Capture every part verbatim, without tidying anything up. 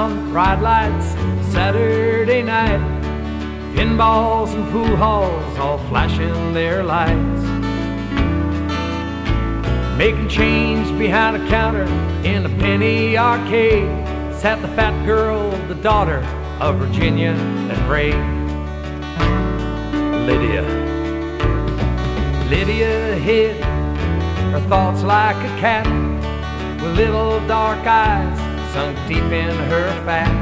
around bright lights Saturday night. Pinballs and pool halls all flashing their lights. Making change behind a counter in a penny arcade sat the fat girl, the daughter of Virginia and Ray. Lydia. Lydia hid her thoughts like a cat, with little dark eyes sunk deep in her fat.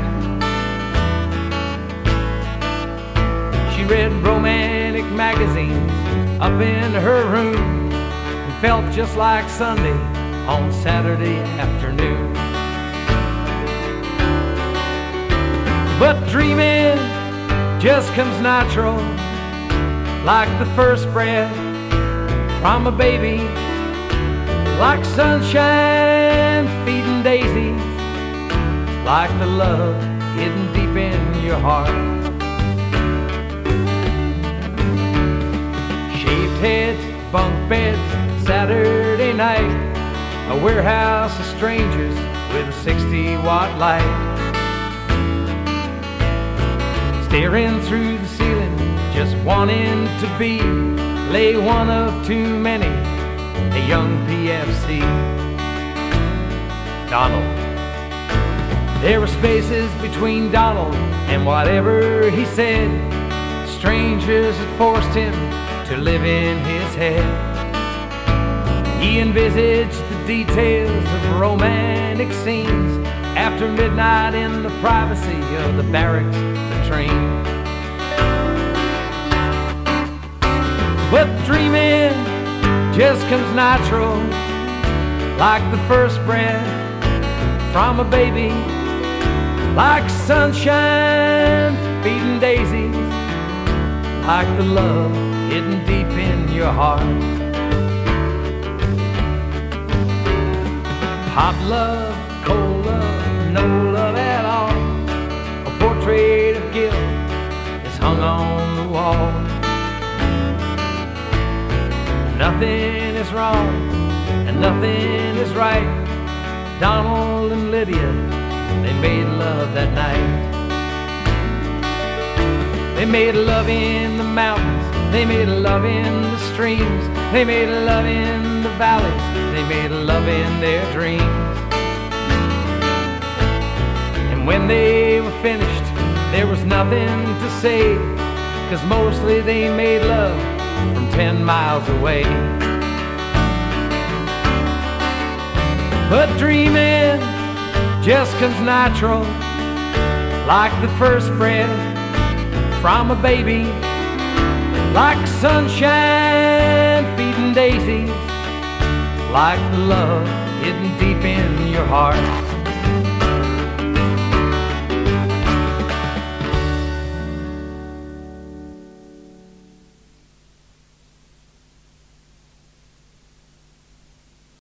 She read romantic magazines up in her room and felt just like Sunday on Saturday afternoon. But dreaming just comes natural, like the first breath from a baby, like sunshine feeding daisies, like the love hidden deep in your heart. Shaved heads, bunk beds, Saturday night, a warehouse of strangers with a sixty watt light. Staring through the ceiling, just wanting to be, lay one of too many, a young P F C. Donald. There were spaces between Donald and whatever he said. Strangers had forced him to live in his head. He envisaged the details of romantic scenes after midnight in the privacy of the barracks, the train. But dreaming just comes natural, like the first breath from a baby, like sunshine feeding daisies, like the love hidden deep in your heart. Hot love, cold love, no love at all. A portrait of guilt is hung on the wall. Nothing is wrong and nothing is right. Donald and Lydia, they made love that night. They made love in the mountains, they made love in the streams, they made love in the valleys, they made love in their dreams. And when they were finished, there was nothing to say, 'cause mostly they made love from ten miles away. But dreaming just comes natural, like the first breath from a baby, like sunshine feeding daisies, like the love hidden deep in your heart.